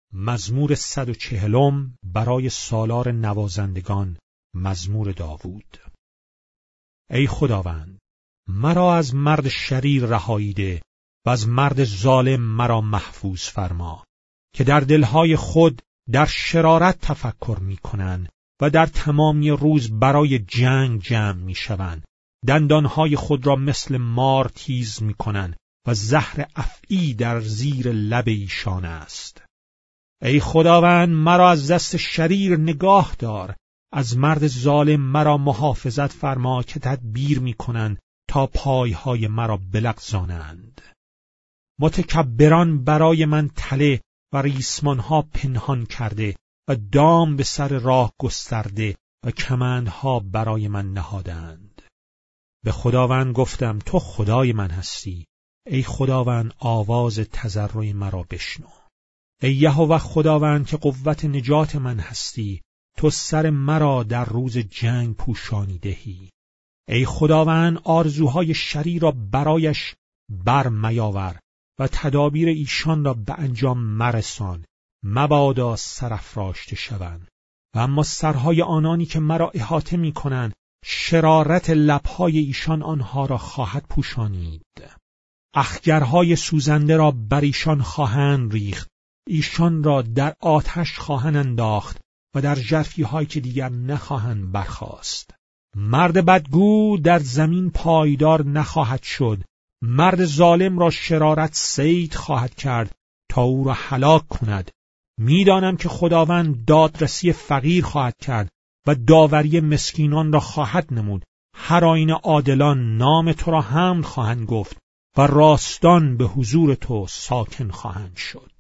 مزمور 140 برای سالار نوازندگان، مزمور داوود. ای خداوند، مرا از مرد شریر رهایی ده و از مرد ظالم مرا محفوظ فرما، که در دلهای خود در شرارت تفکر می‌کنند و در تمامی روز برای جنگ جمع می‌شوند. دندانهای خود را مثل مار تیز می‌کنند و زهر افعی در زیر لب ایشان است. ای خداوند، مرا از دست شریر نگاه دار، از مرد ظالم مرا محافظت فرما که تدبیر می‌کنند تا پایهای مرا بلغزانند. متکبران برای من تله و ریسمانها پنهان کرده و دام به سر راه گسترده و کمندها برای من نهادند. به خداوند گفتم تو خدای من هستی. ای خداوند، آواز تضرع مرا بشنو. ای یهوه خداوند که قوت نجات من هستی، تو سر مرا در روز جنگ پوشانی دهی. ای خداوند، آرزوهای شریر را برایش بر میاور و تدابیر ایشان را به انجام مرسان، مبادا سرافراشته شوند. و اما سرهای آنانی که مرا احاطه می کنند، شرارت لبهای ایشان آنها را خواهد پوشانید. اخگرهای سوزنده را بر ایشان خواهند ریخت، ایشان را در آتش خواهند انداخت و در ژرفی‌هایی که دیگر نخواهند برخاست. مرد بدگو در زمین پایدار نخواهد شد، مرد ظالم را شرارت صید خواهد کرد تا او را هلاک کند. میدانم که خداوند دادرسی فقیر خواهد کرد و داوری مسکینان را خواهد نمود. هر آیین عادلان نام تو را حمد خواهند گفت و راستان به حضور تو ساکن خواهند شد.